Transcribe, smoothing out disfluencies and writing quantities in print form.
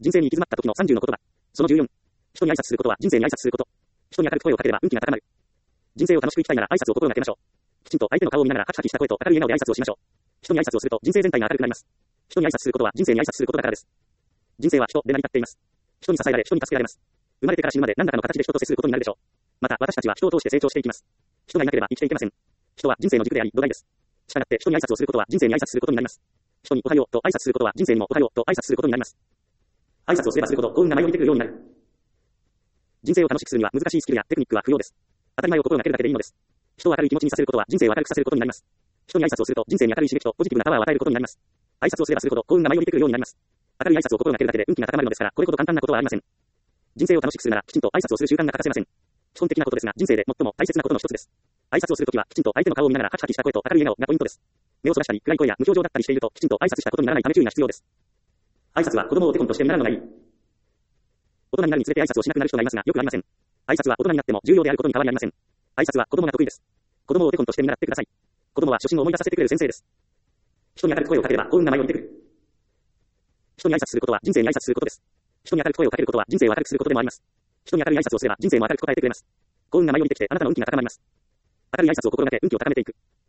人生に行き詰まった時の30の言葉。その14。人に挨拶することは人生に挨拶すること。人に明るく声をかければ運気が高まる。人生を楽しく生きたいなら挨拶を心がけましょう。きちんと相手の顔を見ながらハキハキした声と明るい笑顔で挨拶をしましょう。人に挨拶をすると人生全体が明るくなります。人に挨拶することは人生に挨拶することだからです。人生は人で成り立っています。人に支えられ、人に助けられます。生まれてから死ぬまで何らかの形で人と接することになるでしょう。また私たちは人を通して成長していきます。人がいなければ生きていけません。人は人生の軸であり土台です。したがって人に挨拶をすることは人生に挨拶することになります。人におはようと挨拶することは人生にもおはようと挨拶することになります。挨拶をすればするほど幸運が舞い降りてくるようになる。人生を楽しくするには難しいスキルやテクニックは不要です。当たり前を心がけるだけでいいのです。人を明るい気持ちにさせることは人生を明るくさせることになります。人に挨拶をすると人生に明るい刺激とポジティブなパワーを与えることになります。挨拶をすればするほど幸運が舞い降りてくるようになります。明るい挨拶を心がけるだけで運気が高まるのですから、これほど簡単なことはありません。人生を楽しくするならきちんと挨拶をする習慣が欠かせません。基本的なことですが人生で最も大切なことの一つです。挨拶をするときはきちんと相手の顔を見ながらハキハキした声と明るい笑顔がポイントです。目をそらしたり暗い声や無表情だったりしているときちんと挨拶したことにならないため注意が必要です。挨拶は子供をお手本として見習うのがいい。大人になるにつれて挨拶をしなくなる人がいますがよくありません。挨拶は大人になっても重要であることに変わりありません。挨拶は子供が得意です。子供をお手本として見習ってください。子供は初心を思い出させてくれる先生です。人に明るく声をかければ幸運が舞い降りてくる。人に挨拶することは人生に挨拶することです。人に明るく声をかけることは人生を明るくすることでもあります。人に明るい挨拶をすれば人生も明るく答えてくれます。幸運が舞い降りてきてあなたの運気が高まります。明るい挨拶を心がけ運気を高めていく。